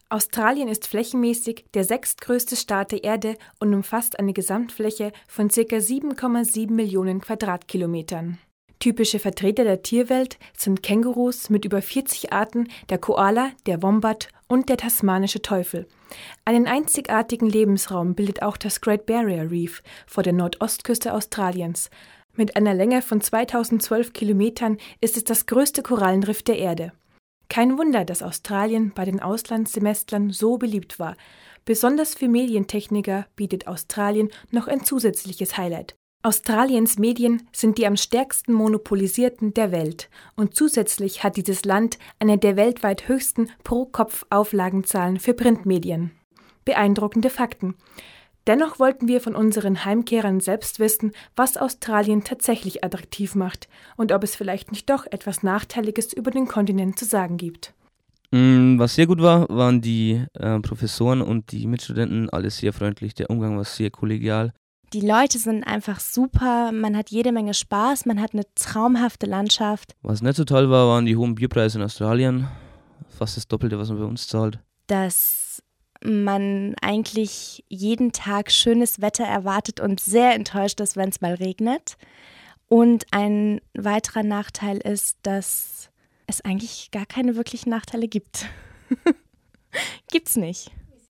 Australien ist flächenmäßig der sechstgrößte Staat der Erde und umfasst eine Gesamtfläche von ca. 7,7 Millionen Quadratkilometern. Typische Vertreter der Tierwelt sind Kängurus mit über 40 Arten, der Koala, der Wombat und der tasmanische Teufel. Einen einzigartigen Lebensraum bildet auch das Great Barrier Reef vor der Nordostküste Australiens. Mit einer Länge von 2012 Kilometern ist es das größte Korallenriff der Erde. Kein Wunder, dass Australien bei den Auslandssemestlern so beliebt war. Besonders für Medientechniker bietet Australien noch ein zusätzliches Highlight. Australiens Medien sind die am stärksten monopolisierten der Welt und zusätzlich hat dieses Land eine der weltweit höchsten Pro-Kopf-Auflagenzahlen für Printmedien. Beeindruckende Fakten. Dennoch wollten wir von unseren Heimkehrern selbst wissen, was Australien tatsächlich attraktiv macht und ob es vielleicht nicht doch etwas Nachteiliges über den Kontinent zu sagen gibt. Was sehr gut war, waren die Professoren und die Mitstudenten, alles sehr freundlich, der Umgang war sehr kollegial. Die Leute sind einfach super, man hat jede Menge Spaß, man hat eine traumhafte Landschaft. Was nicht so toll war, waren die hohen Bierpreise in Australien. Fast das Doppelte, was man bei uns zahlt. Dass man eigentlich jeden Tag schönes Wetter erwartet und sehr enttäuscht ist, wenn es mal regnet. Und ein weiterer Nachteil ist, dass es eigentlich gar keine wirklichen Nachteile gibt. Gibt's nicht.